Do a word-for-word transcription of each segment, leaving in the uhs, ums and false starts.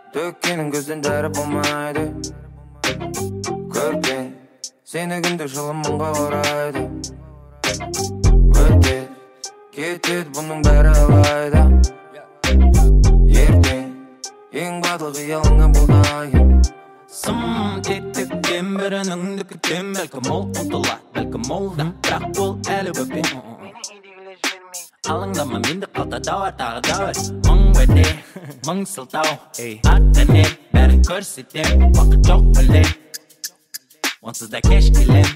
Төккенің көзден дәрі болмайды. Көрген сені күнде жылым мұңға орайды. Өтеді кетеді бұның бәрі алайда. Ертең ең барлығы ялыңа бұлдайын. Сым тетіктен бірініңді күтем. Бәлкім ол ұтылады, бәлкім ол да, бірақ ол әлі көппен. Алыңдама менді қалта дауар тағы дауар. Мың өте, мың сылтау. Аттане бәрін көрсетем. Уақыт жоқ біле, онсыз да кеш келем.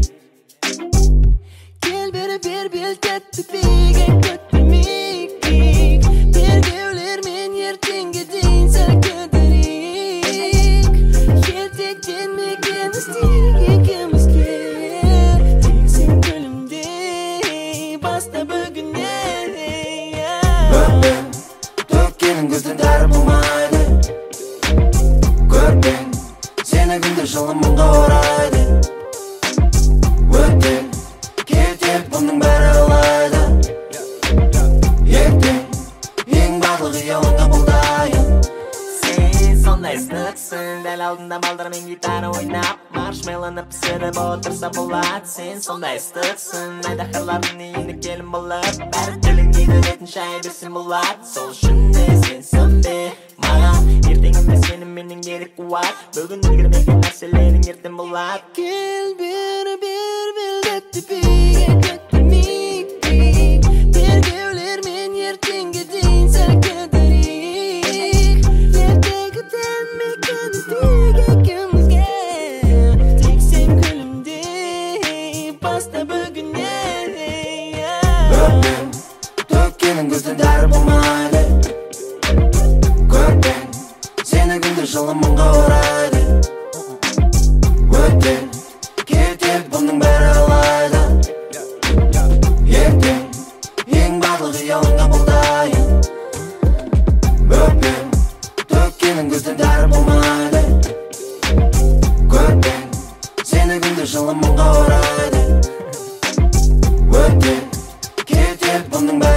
Gel beri bir bil tәтті бейге көттірмейік. Тергеулер мен ертеңге дейін сәл кідірейік. Ертектен мекен істейік екеумізге. Тек сен күлімдей баста бүгіннен. Өтпен төккенің көзден дәрі болмайды. Көрпен сені күнде жылым мұңға орайды. Өтпен кетеді бұның бәрі алайда. Ертең ең барлығы ялыңа бұлдайын. Сен сондай ыстықсың, дәл алдында балдармен гитара ойнап, маршмеллоны пісіріп отырса болады. Сен сондай ыстықсың, айдаһарлардың үйіне келін болып, бәрі тіліңдейді ретін шай берсін болады. Сол үшін де сен сөнбе маған, ертеңімде сенің менің керек қуат. Бүгін үлгермеген нәрселерің ертең болады. Gel beri bir bil tәтті бейге көттірмейік. Тергеулер мен ертеңге дейін сәл кідірейік. Ертегіден мекен істейік екеумізге. Тек сен күлімдей баста бүгіннен. Өтпен төккенің көзден дәрі болмайды. Көрпен сені күнде жылым мұңға орайды. Өтпен кетеді бұның бәрі алайда. Ертең ең барлығы ялыңа бұлдайын. Өтпен төккенің көзден дәрі болмайды. Көрпен сені күнде жылым мұңға орайды. Өтпен кетеді бұның бәрі